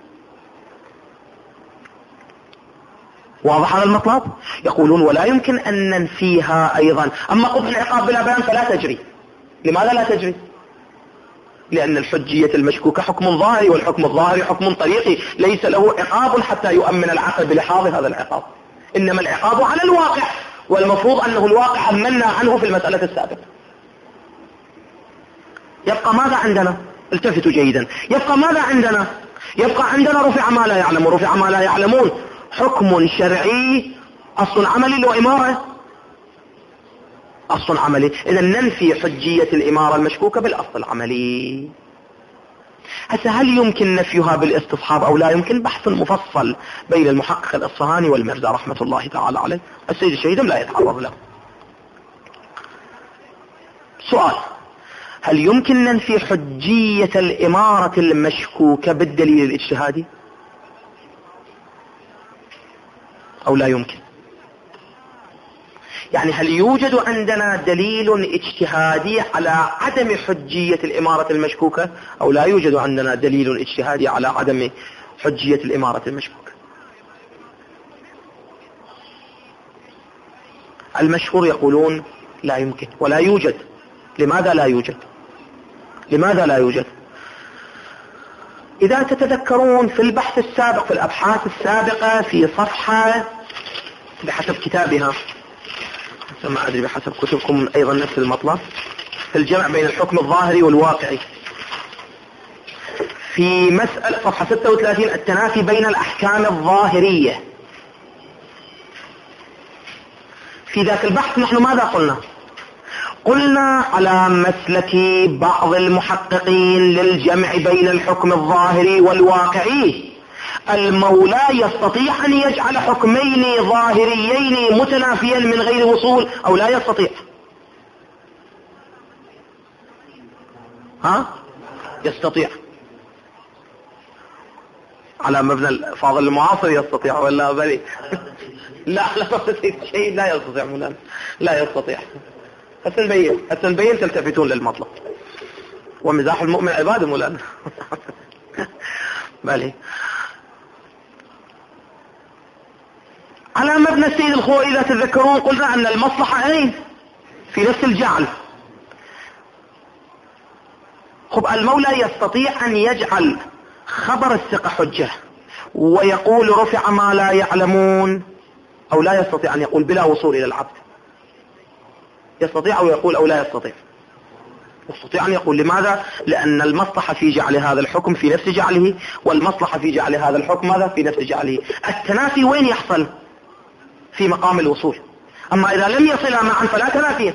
واضح هذا المطلب؟ يقولون ولا يمكن أن ننفيها أيضا. أما قبح العقاب بلا بيان فلا تجري. لماذا لا تجري؟ لأن الحجية المشكوكة حكم ظاهري، والحكم الظاهري حكم طريقي ليس له عقاب حتى يؤمن العقل بلحاظ هذا العقاب، إنما العقاب على الواقع، والمفروض أنه الواقع أمنا عنه في المسألة السابقة. يبقى ماذا عندنا؟ التفتوا جيدا. يبقى ماذا عندنا؟ يبقى عندنا رفع ما لا يعلم ورفع ما لا يعلمون، حكم شرعي أصل عملي وإمارة أصل عملي. إذا ننفي حجية الإمارة المشكوكة بالأصل العملي. هسه هل يمكن نفيها بالاستصحاب أو لا يمكن؟ بحث مفصل بين المحقق الأصفهاني والمرزا رحمة الله تعالى عليه. السيد الشهيد لا يتعرض له. سؤال: هل يمكن ننفي حجية الإمارة المشكوكة بالدليل الاجتهادي أو لا يمكن؟ يعني هل يوجد عندنا دليل اجتهادي على عدم حجية الإمارة المشكوكة أو لا يوجد عندنا دليل اجتهادي على عدم حجية الإمارة المشكوكة؟ المشهور يقولون لا يمكن ولا يوجد. لماذا لا يوجد؟ لماذا لا يوجد؟ إذا تتذكرون في البحث السابق، في الأبحاث السابقة، في صفحة بحسب كتابها، ما أدري بحسب كتبكم أيضا نفس المطلب، في الجمع بين الحكم الظاهري والواقعي، في مسألة صفحة 36 التنافي بين الأحكام الظاهرية. في ذاك البحث نحن ماذا قلنا؟ قلنا على مسلك بعض المحققين للجمع بين الحكم الظاهري والواقعي المولى يستطيع أن يجعل حكمين ظاهريين متنافيا من غير وصول أو لا يستطيع؟ يستطيع. على مبنى الفاضل المعاصر يستطيع ولا بلي؟ لا شيء لا يستطيع مولانا، لا يستطيع. التنبيه تلتفتون للمطلب، ومزاح المؤمن عباده مولانا. بلي. على مبنى السيد الخوئي إذا تذكرون قلنا أن المصلحة أين؟ في نفس الجعل. خب المولى يستطيع أن يجعل خبر الثقة حجة ويقول رفع ما لا يعلمون، أو لا يستطيع أن يقول بلا وصول إلى العبد؟ يستطيع أو يقول أو لا يستطيع؟ يستطيع أن يقول. لماذا؟ لأن المصلحة في جعل هذا الحكم في نفس جعله، والمصلحة في جعل هذا الحكم ماذا؟ في نفس جعله. التنافي وين يحصل؟ في مقام الوصول. أما إذا لم يصلا معا فلا تنافي.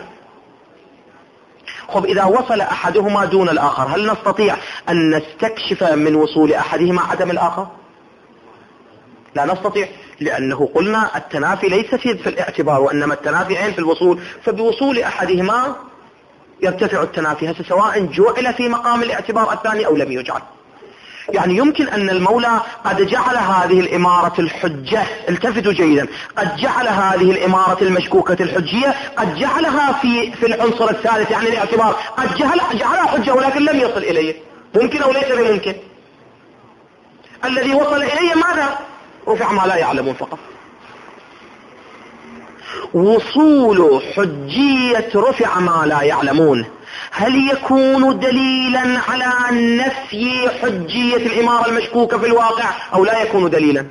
خب إذا وصل أحدهما دون الآخر هل نستطيع أن نستكشف من وصول أحدهما عدم الآخر؟ لا نستطيع، لأنه قلنا التنافي ليس في الاعتبار، وإنما التنافي عين في الوصول، فبوصول أحدهما يرتفع التنافي، هذا سواء جعل في مقام الاعتبار الثاني أو لم يجعل. يعني يمكن أن المولى قد جعل هذه الإمارة الحجة، التفتوا جيدا، قد جعل هذه الإمارة المشكوكة الحجية، قد جعلها في العنصر الثالث يعني الاعتبار، قد جعلها حجة ولكن لم يصل إليه. ممكن أو ليس بممكن؟ الذي وصل إليه ماذا؟ رفع ما لا يعلمون فقط. وصول حجية رفع ما لا يعلمون هل يكون دليلا على نفي حجية الإمارة المشكوكة في الواقع أو لا يكون دليلا؟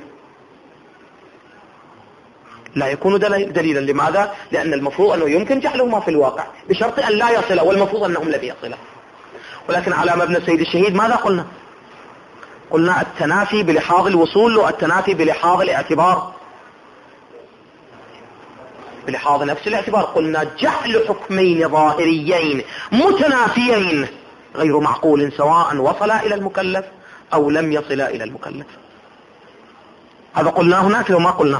لا يكون دليلا. لماذا؟ لأن المفروض أنه يمكن جعلهما في الواقع بشرط أن لا يصل، والمفروض أنهم لم يصلا. ولكن على مبنى السيد الشهيد ماذا قلنا؟ قلنا التنافي بلحاظ الوصول والتنافي بلحاظ الاعتبار، بلحاظ نفس الاعتبار. قلنا جعل حكمين ظاهريين متنافيين غير معقول سواء وصلا إلى المكلف أو لم يصلا إلى المكلف. هذا قلناه هناك لو ما قلناه.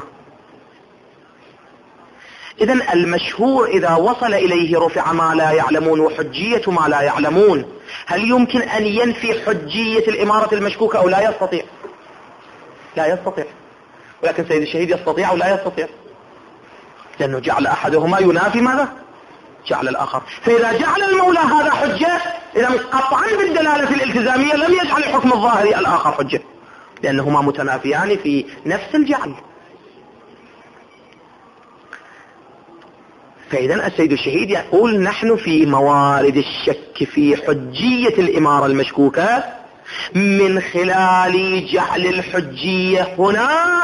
إذن المشهور إذا وصل إليه رفع ما لا يعلمون وحجية ما لا يعلمون، هل يمكن أن ينفي حجية الإمارة المشكوكة أو لا يستطيع؟ لا يستطيع. ولكن سيد الشهيد يستطيع أو لا يستطيع؟ لأنه جعل أحدهما ينافي ماذا؟ جعل الآخر. فإذا جعل المولى هذا حجة، إذا قطعا بالدلالة الالتزامية لم يجعل الحكم الظاهري الآخر حجة، لأنهما متنافيان في نفس الجعل. فإذا السيد الشهيد يقول نحن في موارد الشك في حجية الإمارة المشكوكة من خلال جعل الحجية هنا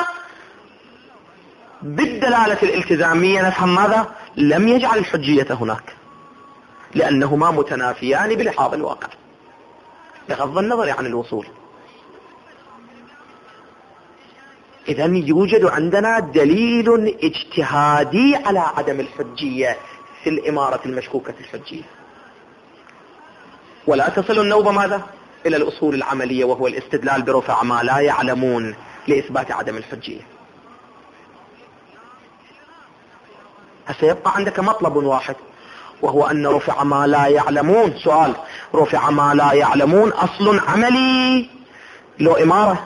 بالدلالة الالتزامية نفهم ماذا؟ لم يجعل الحجية هناك، لأنهما متنافيان بلحاظ الواقع بغض النظر عن الوصول. إذن يوجد عندنا دليل اجتهادي على عدم الحجية في الإمارة المشكوكة الحجية. ولا تصل النوبة ماذا؟ إلى الأصول العملية، وهو الاستدلال برفع ما لا يعلمون لإثبات عدم الحجية. سيبقى عندك مطلب واحد، وهو أن رفع ما لا يعلمون، سؤال، رفع ما لا يعلمون أصل عملي لو إمارة؟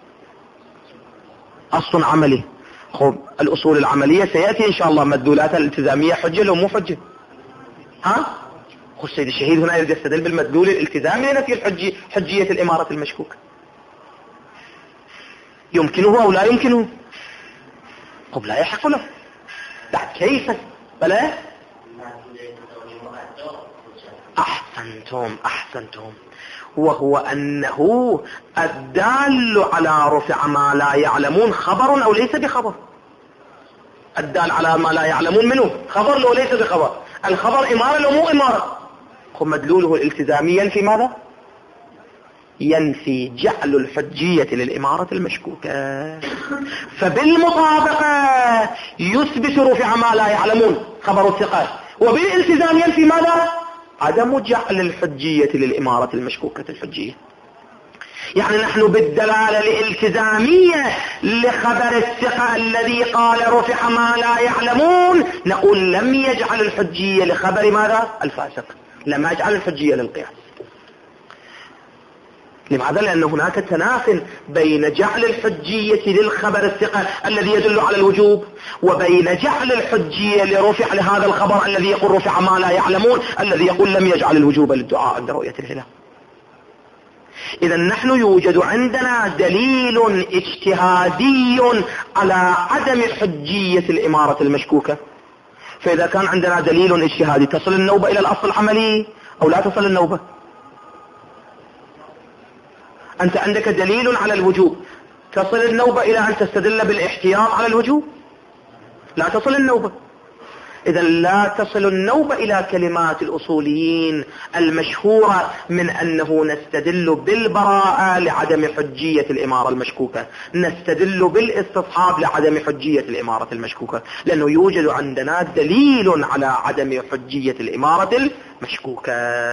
أصل عملي. خب الأصول العملية سيأتي إن شاء الله مدلولاتها الالتزامية حجة لو مو حجة؟ ها؟ خو السيد الشهيد هنا يريد يستدل بالمدلول الالتزامي لنفي حجية الإمارة المشكوكة. يمكنه أو لا يمكنه؟ خب لا يحق له. بعد كيف؟ بلى؟ أحسنتم. وهو أنه الدال على رفع ما لا يعلمون خبر أو ليس بخبر؟ الدال على ما لا يعلمون منه خبر لو ليس بخبر؟ الخبر إمارة لو مو إمارة؟ مدلوله الالتزامي ينفي ماذا؟ ينفي جعل الحجية للإمارة المشكوكة. فبالمطابقة يثبت رفع ما لا يعلمون خبر الثقة، وبالالتزام ينفي ماذا؟ عدم جعل الحجية للإمارة المشكوكة الحجية. يعني نحن بالدلالة الالتزامية لخبر الثقة الذي قال رفع ما لا يعلمون نقول لم يجعل الحجية لخبر ماذا؟ الفاسق، لم يجعل الحجية للقياس. لماذا؟ لأن هناك تناف بين جعل الحجية للخبر الثقة الذي يدل على الوجوب، وبين جعل الحجية لرفع لهذا الخبر الذي يقول رفع ما لا يعلمون الذي يقول لم يجعل الوجوب للدعاء عند رؤية الهلال. إذا نحن يوجد عندنا دليل اجتهادي على عدم حجية الإمارة المشكوكة. فإذا كان عندنا دليل اجتهادي تصل النوبة إلى الأصل العملي أو لا تصل النوبة؟ أنت عندك دليل على الوجوب، تصل النوبة إلى أن تستدل بالاحتياط على الوجوب؟ لا تصل النوبة. إذا لا تصل النوبة إلى كلمات الأصوليين المشهورة من أنه نستدل بالبراءة لعدم حجية الإمارة المشكوكة، نستدل بالاستصحاب لعدم حجية الإمارة المشكوكة، لأنه يوجد عندنا دليل على عدم حجية الإمارة المشكوكة.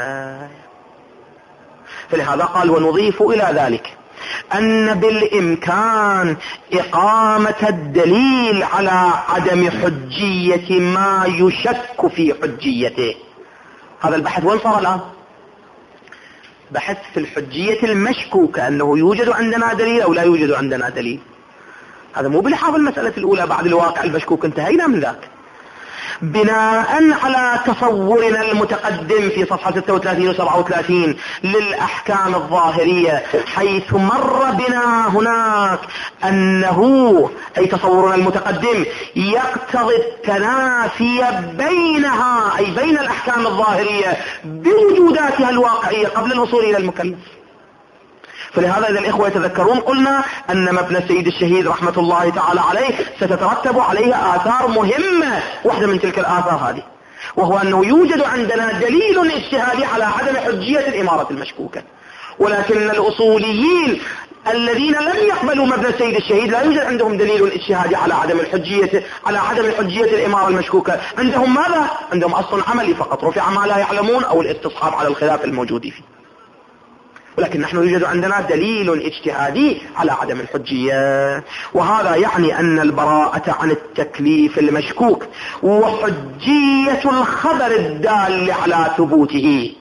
فلهذا قال ونضيف إلى ذلك أن بالإمكان إقامة الدليل على عدم حجية ما يشك في حجيته. هذا البحث وين صار الآن؟ بحث في الحجية المشكوكة، أنه يوجد عندنا دليل أو لا يوجد عندنا دليل. هذا مو بلحاظ المسألة الأولى بعد الواقع المشكوك، انتهينا من ذاك. بناء على تصورنا المتقدم في صفحة 36 و 37 للأحكام الظاهرية، حيث مر بنا هناك أنه أي تصورنا المتقدم يقتضي التنافي بينها أي بين الأحكام الظاهرية بوجوداتها الواقعية قبل الوصول إلى المكلف. فلهذا إذا الإخوة يتذكرون قلنا أن مبنى السيد الشهيد رحمة الله تعالى عليه ستترتب عليه آثار مهمة. واحدة من تلك الآثار هذه وهو أنه يوجد عندنا دليل اجتهادي على عدم حجية الإمارة المشكوكة، ولكن الأصوليين الذين لم يقبلوا مبنى السيد الشهيد لا يوجد عندهم دليل اجتهادي على عدم حجية الإمارة المشكوكة. عندهم ماذا؟ عندهم أصل عملي فقط، رفع ما لا يعلمون أو الاستصحاب على الخلاف الموجود فيه. ولكن نحن يوجد عندنا دليل اجتهادي على عدم الحجية، وهذا يعني أن البراءة عن التكليف المشكوك وحجية الخبر الدال على ثبوته،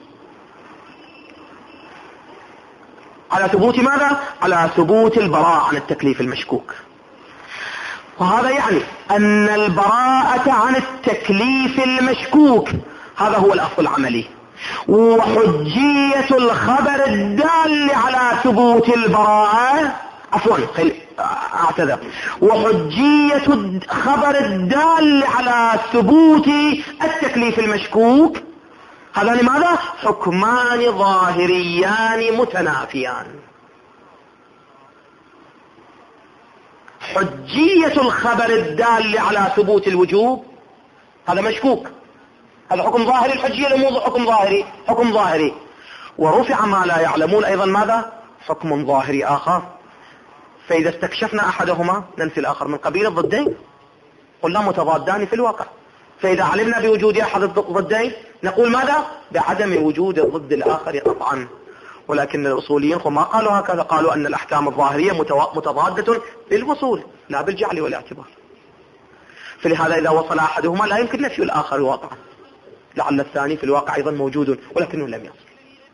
على ثبوت ماذا؟ على ثبوت البراءة عن التكليف المشكوك. وهذا يعني أن البراءة عن التكليف المشكوك هذا هو الأصل العملي، وحجية الخبر الدال على ثبوت البراءة وحجية الخبر الدال على ثبوت التكليف المشكوك هذا لماذا؟ حكمان ظاهريان متنافيان. حجية الخبر الدال على ثبوت الوجوب هذا مشكوك، هذا حكم ظاهري، الحجية لموضوع حكم ظاهري، ورفع ما لا يعلمون أيضا ماذا؟ حكم ظاهري آخر. فإذا استكشفنا أحدهما ننفي الآخر من قبيل الضدين، قلنا متضادان في الواقع. فإذا علمنا بوجود أحد الضدين نقول ماذا؟ بعدم وجود الضد الآخر قطعا. ولكن الأصوليين ما قالوا هكذا، قالوا أن الأحكام الظاهرية متضادة بالوصول لا بالجعل والاعتبار. فلهذا إذا وصل أحدهما لا يمكن نفي الآخر واقعا، لعل الثاني في الواقع أيضا موجود ولكنه لم يصل.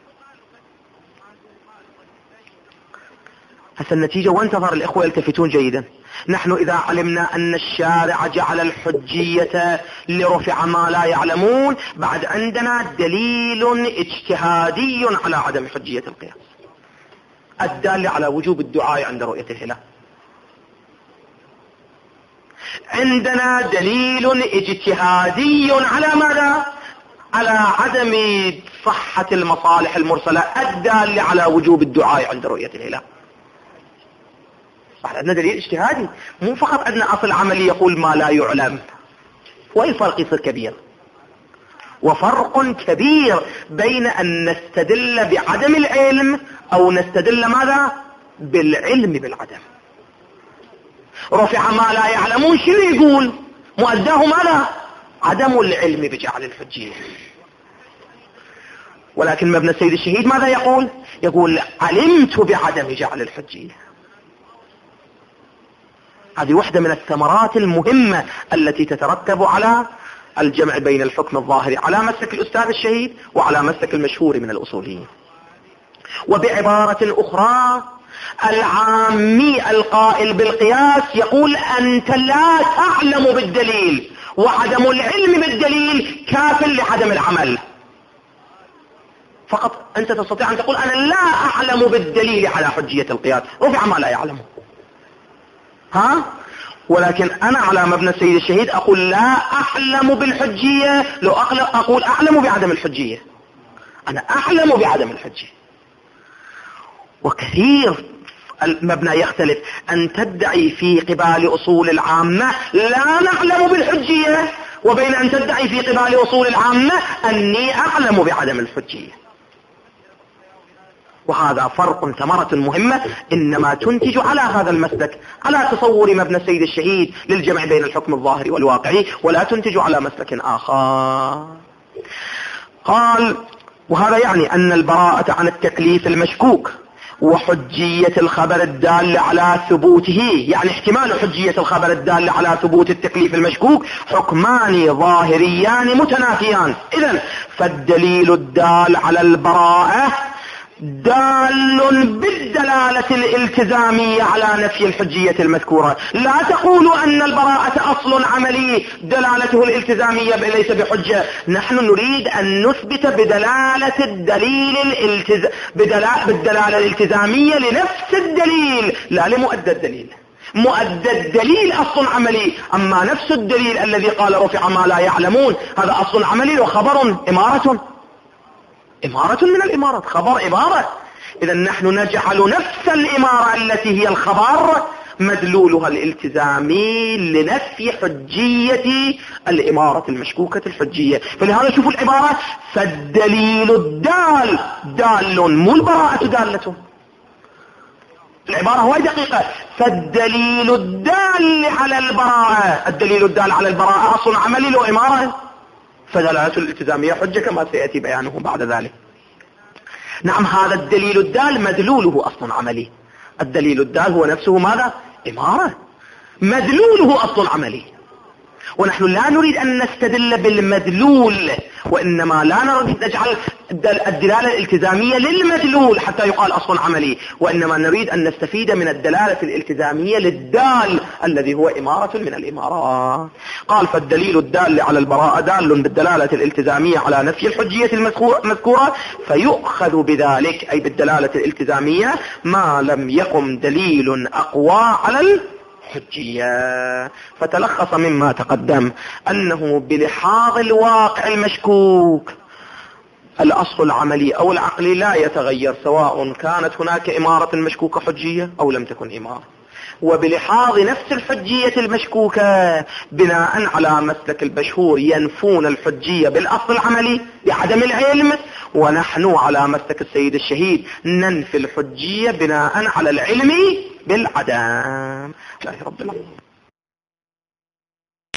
هسه النتيجة وانتظر الإخوة يلتفتون جيدا. نحن إذا علمنا أن الشارع جعل الحجية لرفع ما لا يعلمون، بعد عندنا دليل اجتهادي على عدم حجية القياس الدال على وجوب الدعاء عند رؤية الهلال. عندنا دليل اجتهادي على ماذا؟ على عدم صحة المصالح المرسلة الدال على وجوب الدعاء عند رؤية الهلال. عندنا دليل اجتهادي، مو فقط عندنا أصل عملي يقول ما لا يعلم. والفرق يصير كبير، وفرق كبير بين أن نستدل بعدم العلم أو نستدل ماذا؟ بالعلم بالعدم. رفع ما لا يعلمون شنو يقول؟ مؤداه ماذا؟ عدم العلم بجعل الحجية. ولكن مبنى السيد الشهيد ماذا يقول؟ يقول علمت بعدم جعل الحجية. هذه واحدة من الثمرات المهمة التي تترتب على الجمع بين الحكم الظاهري على مسلك الأستاذ الشهيد وعلى مسلك المشهور من الأصوليين. وبعبارة أخرى، العامي القائل بالقياس يقول أنت لا تعلم بالدليل، وعدم العلم بالدليل كاف لعدم العمل. فقط أنت تستطيع أن تقول أنا لا أعلم بالدليل على حجية القياس، رفع ما لا يعلمه. ولكن أنا على مبنى السيد الشهيد أقول لا أعلم بالحجية، لو أقول أعلم بعدم الحجية، أنا أعلم بعدم الحجية. وكثير المبنى يختلف، أن تدعي في قبال أصول العامة لا نعلم بالحجية، وبين أن تدعي في قبال أصول العامة أني أعلم بعدم الحجية. وهذا فرق، ثمرة مهمة إنما تنتج على هذا المسلك، على تصور مبنى السيد الشهيد للجمع بين الحكم الظاهري والواقعي، ولا تنتج على مسلك آخر. قال وهذا يعني أن البراءة عن التكليف المشكوك وحجية الخبر الدال على ثبوته، يعني احتمال حجية الخبر الدال على ثبوت التكليف المشكوك، حكمان ظاهريان متنافيان. إذن فالدليل الدال على البراءة دال بالدلالة الالتزامية على نفي الحجية المذكورة. لا تقولوا أن البراءة أصل عملي دلالته الالتزامية ليس بحجة. نحن نريد أن نثبت بدلالة الدليل بالدلالة الالتزامية لنفس الدليل لا لمؤدى الدليل. مؤدى الدليل أصل عملي، أما نفس الدليل الذي قال رفع ما لا يعلمون هذا أصل عملي وخبر إمارة من الإمارات، خبر إمارة. إذا نحن نجعل نفس الإمارة التي هي الخبر مدلولها الالتزامي لنفي حجية الإمارة المشكوكة الحجية. فلهذا شوفوا العبارة، فالدليل الدال دال، مو البراءة دالته. العبارة هو دقيقة، فالدليل الدال على البراءة، الدليل الدال على البراءة أصل عملي له إمارة، فدلالة الالتزامية حجة كما سيأتي بيانه بعد ذلك. نعم، هذا الدليل الدال مدلوله أصل عملي. الدليل الدال هو نفسه ماذا؟ إمارة، مدلوله أصل عملي. ونحن لا نريد أن نستدل بالمدلول، وإنما لا نريد نجعل الدلالة الالتزامية للمدلول حتى يقال أصل عملي، وإنما نريد أن نستفيد من الدلالة الالتزامية للدال الذي هو إمارة من الإمارات. قال: فالدليل الدال على البراءة دال بالدلالة الالتزامية على نفي الحجية المذكورة، فيؤخذ بذلك أي بالدلالة الالتزامية ما لم يقم دليل أقوى على الحجية. فتلخص مما تقدم أنه بلحاظ الواقع المشكوك الأصل العملي أو العقلي لا يتغير، سواء كانت هناك إمارة مشكوكة حجية أو لم تكن إمارة. وبلحاظ نفس الحجية المشكوكة بناء على مسلك البشهور ينفون الحجية بالأصل العملي بعدم العلم، ونحن على مسلك السيد الشهيد ننفي الحجية بناء على العلم بالعدم. الله رب العالمين.